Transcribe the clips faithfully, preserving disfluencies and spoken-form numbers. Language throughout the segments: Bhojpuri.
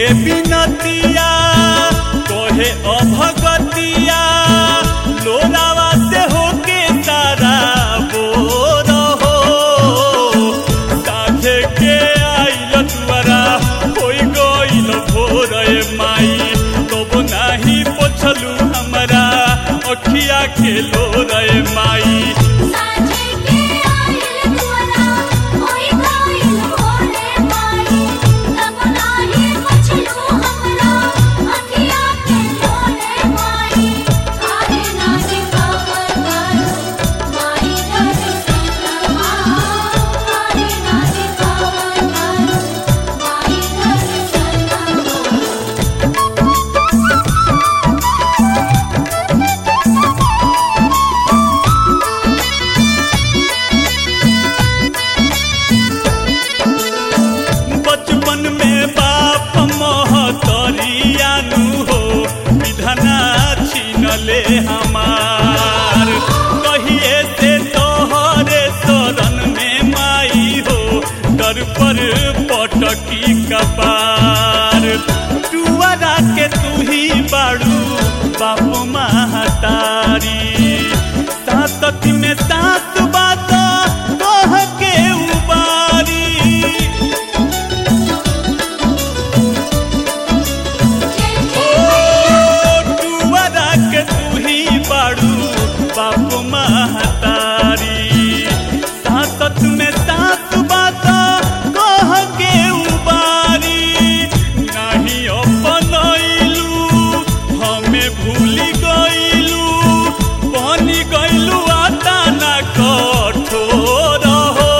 बिनतिया कहे अभगतिया लोरावा से होके सारा बोर हो साझे के आइल तुअरा होई गइल भोर माई तब नाही पोछलू हमरा अखिया के लोर माई ले हमार कहिए से तोहरे शरण में माई हो दर पर पटकी कपार टुअरा के तू ही बाड़ू बाप महतारी सासती में सास बात कह के उबारी बाप महतारी सासत में सास बात कह के उबारी नहीं अपनैलू हमें भूली गइलू बनी गइलू आता ना कठोर हो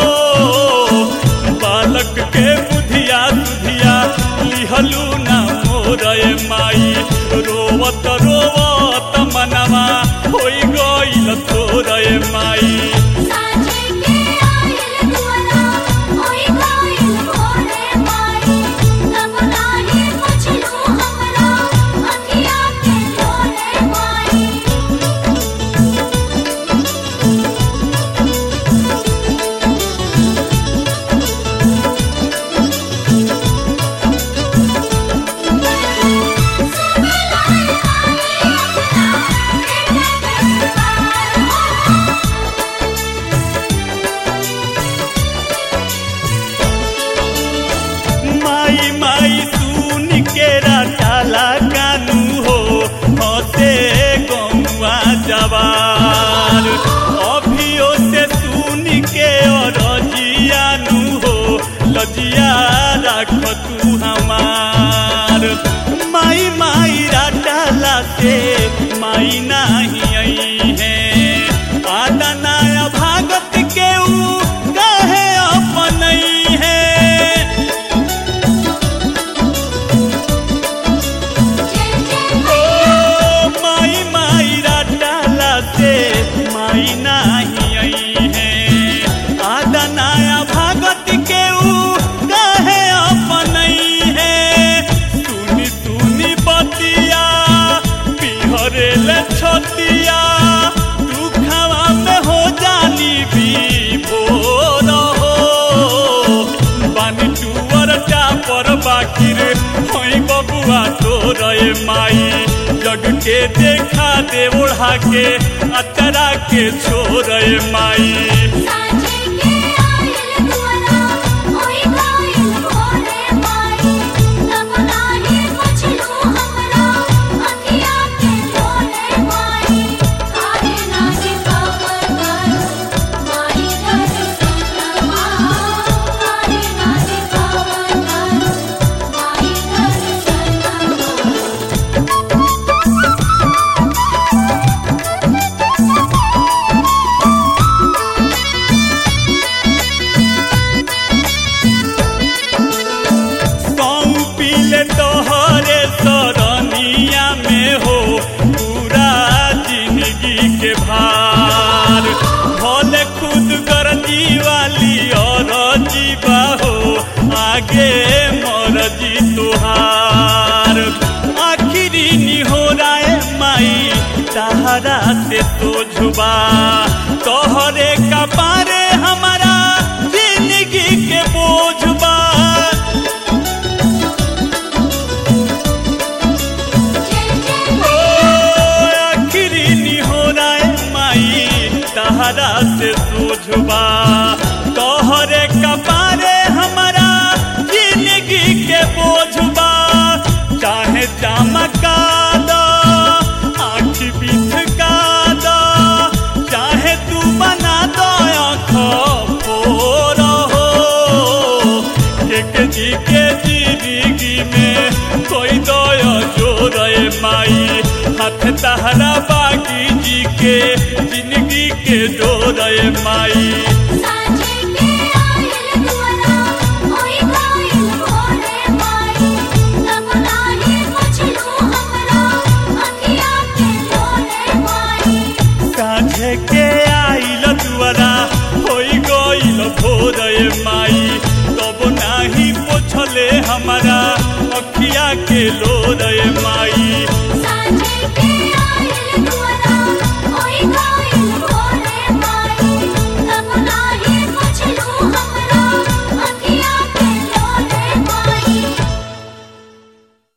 बालक के बुधिया सुधिया लिहलू ना मोर माई रोवत रोवत मनवा होई गइल तोर माई जवार अभियो से सुन के रजियानु हो लजिया राख तू हमार माई माई राटाला से माई नहीं आई है आदा नया भागत के ऊ कहे अपन है माई नहीं आई है आदा नया भागत के ऊ कहे अपन है सुनी सुनी बतिया पिहरे ले छतिया दुखवा में हो जानी भी भोर हो बानी टुअर पर बाकिर होई बबुआ तोर माई जग के देखा दे ओढ़ा के अतरा के छोड़ माई आगे मरजी तुहार आखिरी निहोराए माई सहारा से तो झुबा तोहरे कपारे हमारा जिंदगी के बोझबा बोझबा तोहरे कपारे हमारा जिंदगी के बोझबा चाहे चमका दो आँख बिठका दो चाहे तू बना दो आँख फोर हो एक जी के जिंदगी में कोई दया जोरे माई हाथ तहरा बागी जी के जिंदगी के डोरे माई साझे के आइल दुआरा होई गइल भोरे माई तब नाही पोछले हमारा अखिया के लो